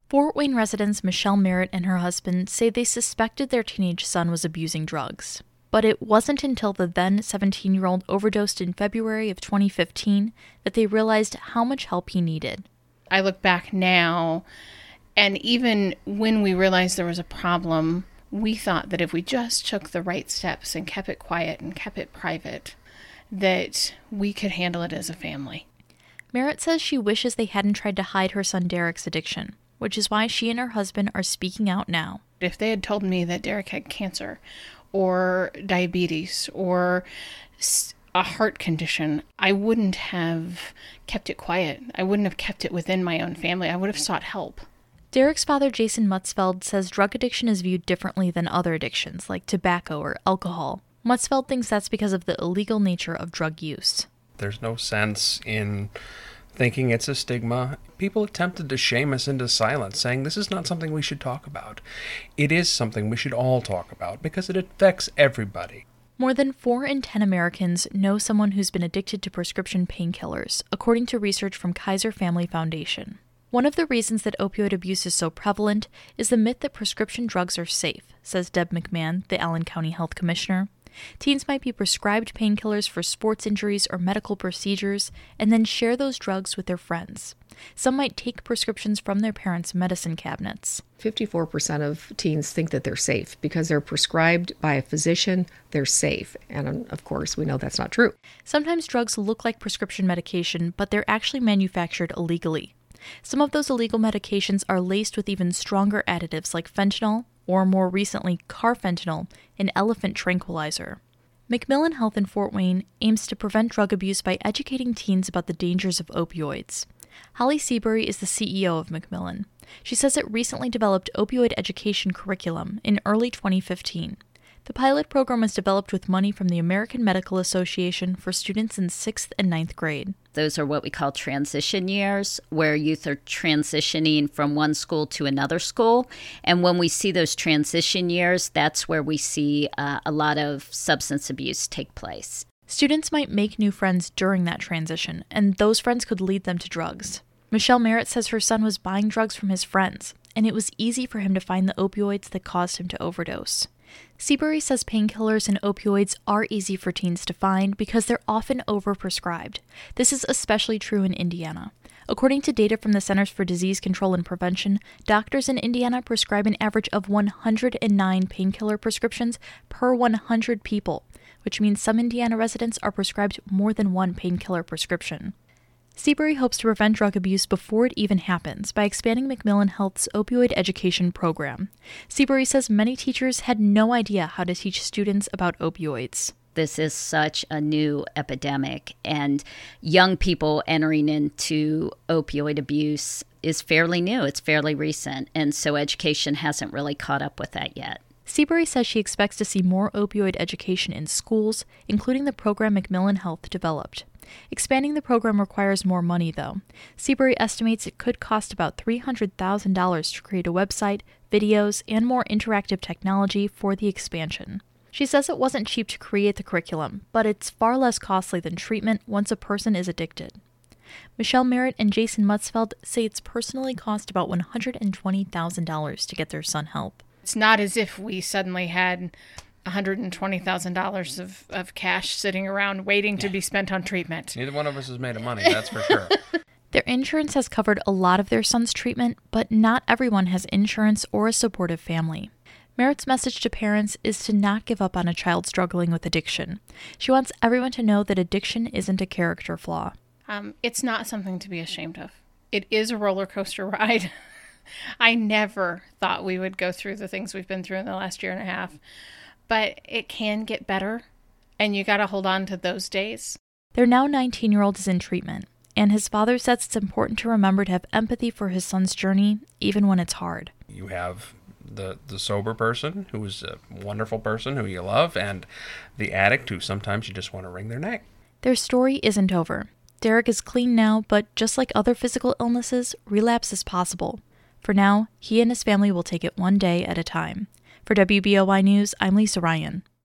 Fort Wayne residents Michelle Merritt and her husband say they suspected their teenage son was abusing drugs. But it wasn't until the then 17-year-old overdosed in February of 2015 that they realized how much help he needed. I look back now, and even when we realized there was a problem, we thought that if we just took the right steps and kept it quiet and kept it private, that we could handle it as a family. Merritt says she wishes they hadn't tried to hide her son Derek's addiction, which is why she and her husband are speaking out now. If they had told me that Derek had cancer or diabetes or a heart condition, I wouldn't have kept it quiet. I wouldn't have kept it within my own family. I would have sought help. Derek's father, Jason Mutzfeld, says drug addiction is viewed differently than other addictions like tobacco or alcohol. Mutzfeld thinks that's because of the illegal nature of drug use. There's no sense in thinking it's a stigma. People attempted to shame us into silence, saying this is not something we should talk about. It is something we should all talk about because it affects everybody. More than 4 in 10 Americans know someone who's been addicted to prescription painkillers, according to research from Kaiser Family Foundation. One of the reasons that opioid abuse is so prevalent is the myth that prescription drugs are safe, says Deb McMahon, the Allen County Health Commissioner. Teens might be prescribed painkillers for sports injuries or medical procedures and then share those drugs with their friends. Some might take prescriptions from their parents' medicine cabinets. 54% of teens think that they're safe because they're prescribed by a physician, they're safe. And of course, we know that's not true. Sometimes drugs look like prescription medication, but they're actually manufactured illegally. Some of those illegal medications are laced with even stronger additives like fentanyl, or more recently, carfentanil, an elephant tranquilizer. Macmillan Health in Fort Wayne aims to prevent drug abuse by educating teens about the dangers of opioids. Holly Seabury is the CEO of Macmillan. She says it recently developed opioid education curriculum in early 2015. The pilot program was developed with money from the American Medical Association for students in 6th and 9th grade. Those are what we call transition years, where youth are transitioning from one school to another school. And when we see those transition years, that's where we see a lot of substance abuse take place. Students might make new friends during that transition, and those friends could lead them to drugs. Michelle Merritt says her son was buying drugs from his friends, and it was easy for him to find the opioids that caused him to overdose. Seabury says painkillers and opioids are easy for teens to find because they're often overprescribed. This is especially true in Indiana. According to data from the Centers for Disease Control and Prevention, doctors in Indiana prescribe an average of 109 painkiller prescriptions per 100 people, which means some Indiana residents are prescribed more than one painkiller prescription. Seabury hopes to prevent drug abuse before it even happens by expanding Macmillan Health's opioid education program. Seabury says many teachers had no idea how to teach students about opioids. This is such a new epidemic, and young people entering into opioid abuse is fairly new. It's fairly recent, and so education hasn't really caught up with that yet. Seabury says she expects to see more opioid education in schools, including the program Macmillan Health developed. Expanding the program requires more money, though. Seabury estimates it could cost about $300,000 to create a website, videos, and more interactive technology for the expansion. She says it wasn't cheap to create the curriculum, but it's far less costly than treatment once a person is addicted. Michelle Merritt and Jason Mutzfeld say it's personally cost about $120,000 to get their son help. It's not as if we suddenly had $120,000 of cash sitting around waiting to be spent on treatment. Neither one of us has made of money, that's for sure. Their insurance has covered a lot of their son's treatment, but not everyone has insurance or a supportive family. Merritt's message to parents is to not give up on a child struggling with addiction. She wants everyone to know that addiction isn't a character flaw. It's not something to be ashamed of. It is a roller coaster ride. I never thought we would go through the things we've been through in the last year and a half. But it can get better, and you got to hold on to those days. Their now 19-year-old is in treatment, and his father says it's important to remember to have empathy for his son's journey, even when it's hard. You have the sober person, who is a wonderful person who you love, and the addict who sometimes you just want to wring their neck. Their story isn't over. Derek is clean now, but just like other physical illnesses, relapse is possible. For now, he and his family will take it one day at a time. For WBOY News, I'm Lisa Ryan.